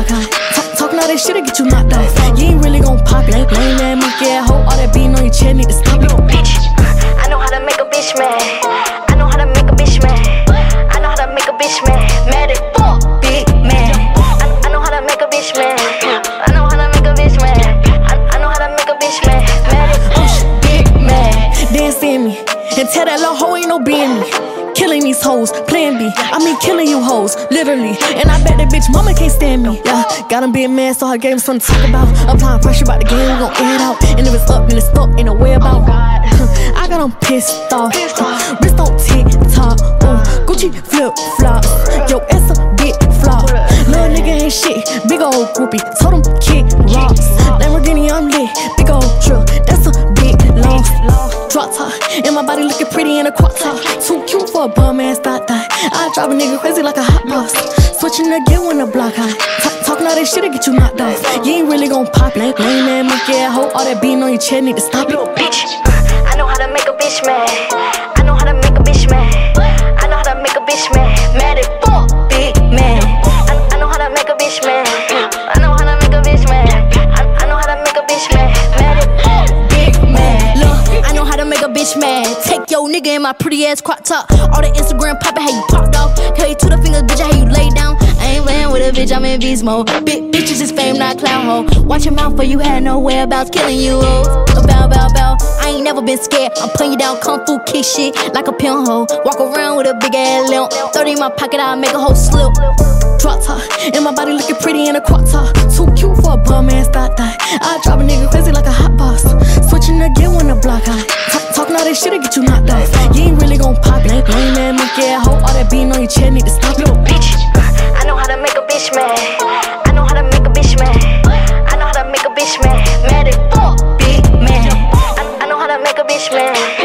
block high. Talking all that shit'll get you knocked off. You ain't really gon' pop it. Lame that monkey ass hoe, all that beating on your chair need to stop it. Bitch, I know how to make a bitch mad. I know how to make a bitch mad. I know how to make a bitch mad. Mad as fuck, big man. I know how to make a bitch mad. I know how to make a bitch mad. I know how to make a bitch mad. Mad as fuck, big man. Dance in me and tell that little hoe ain't no being me. Killing these hoes, plan B. I mean killing you hoes, literally. And I bet that bitch mama can't stand me. Yeah, got him being mad, so her gave him something to talk about. Applying pressure about the game, we gon' air it out. And if it's up, then it's stuck, ain't no way about. I got him pissed off. Wrist on TikTok. Gucci flip flops. Yo, it's a big flop. Little nigga ain't shit. Big old groupie. Told him kick rocks. Lamborghini, I'm lit. Big old drill. That's a big loss. Drop top. And my body looking pretty in a crop top. Too cute for a bum ass thought that. I drive a nigga crazy like a hot boss. Switching again when the block high. Talking all that shit'll get you knocked off. You ain't really gon' pop it. Lame man, monkey ass hoe. All that beating on your chair need to stop it. Bitch, I know how to make a bitch mad. I know how to make a bitch mad. I know how to make a bitch mad. Mad as fuck, big man. I know how to make a bitch mad. I know how to make a bitch mad. I know how to make a bitch mad. Mad as fuck, big man. Look, I know how to make a bitch mad. Take your nigga in my pretty ass crop top. All the Instagram poppin', how you popped off. Tell you to the fingers, bitch, how you lay down. I ain't playing with a bitch, I'm in beast mode. Big bitches is fame, not clown hoe. Watch your mouth, for you had no whereabouts, killing you hoes. Bow. I ain't never been scared. I'm putting you down, kung fu kick shit like a pin hoe. Walk around with a big ass limp. 30 in my pocket, I'll make a whole slip. Drop top, and my body looking pretty in a crop top. Too cute for a bum ass thought that. I drive a nigga crazy like a hot boss. Switching again when the block high. Talking all that shit'll get you knocked off. You ain't really gon' pop it. Lame man, monkey ass hoe. All that beating on your chair need to stop it. Bitch, I know how to make a bitch mad. I know how to make a bitch mad. I know how to make a bitch mad. Mad as fuck, big man. I know how to make a bitch mad.